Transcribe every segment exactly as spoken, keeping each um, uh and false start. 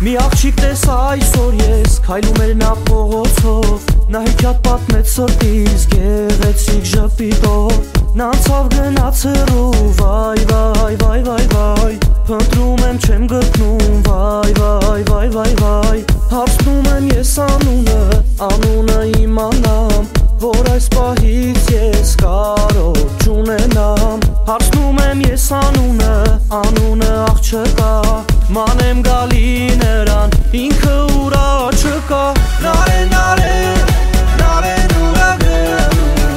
Մի աղջիկ տեսա այսօր ես, քայլում էր նա փողոցով, նա հեքիաթ պատմեց սրտից գեղեցիկ ժպիտով, նա անցավ գնաց հեռու, վայ վայ վայ վայ վայ, փնտրում եմ չեմ գտնում, վայ վայ վայ վայ վայ, հարցնում եմ ես անունը, անունը իմանամ, որ այս պահից ես կարող չունենամ, հարցնում եմ ես անունը, անունը աղջկա, մանեմ գալի նրան, ինքը ուրա չկա, նարե նարե, նարեն ուրա գնում,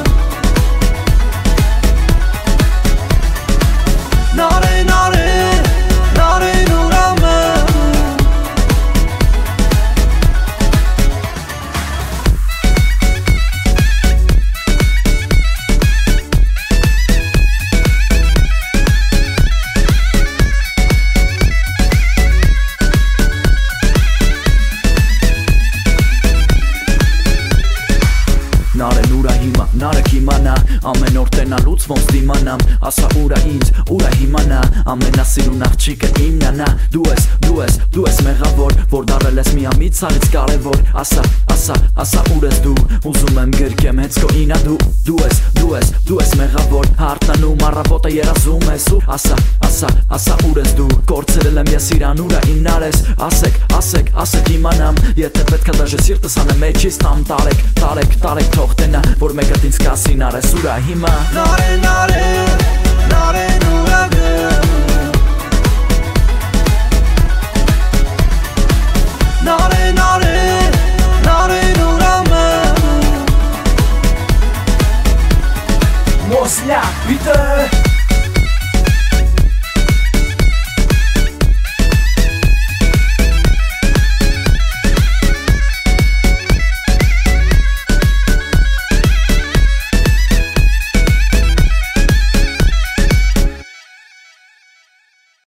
նարե նարե, նարեն ուրա մնում. Նարեն ուրա հիմա, նարը կիմանա, ամեն օր տենալուց ոնց դիմանամ, ասա ուրա ինձ, ուրա հիմանա, ամենասիրուն աղջիկը իմնանա, դու ես, դու ես, դու ես մեղավոր, որ դարել ես միամիտ սարից կարևոր, ասա, ասա, ասա ուր ես դու, ուզում եմ գրկեմ հենց քո ինա դու, դու ես, դու ես, դու ես մեղավոր, հարթանում առավոտը երազում ես ու, ասա, ասա, ասա ուր ես դու, կորցրել եմ ես իրան ուրա ինար ես, ասեք, ասեք, ասեք իմանամ, եթե պետք է դաժե սիրտս անեմ մեջից տամ տարեք, տարեք, տարեք թող տենա, որ մեկը ինձ կասի նարես ուրա հիմա. Նարե նարե, նարեն ուրա գնում, նարե նարե, նարեն ուրա մնում. Մոսլյա, բիտը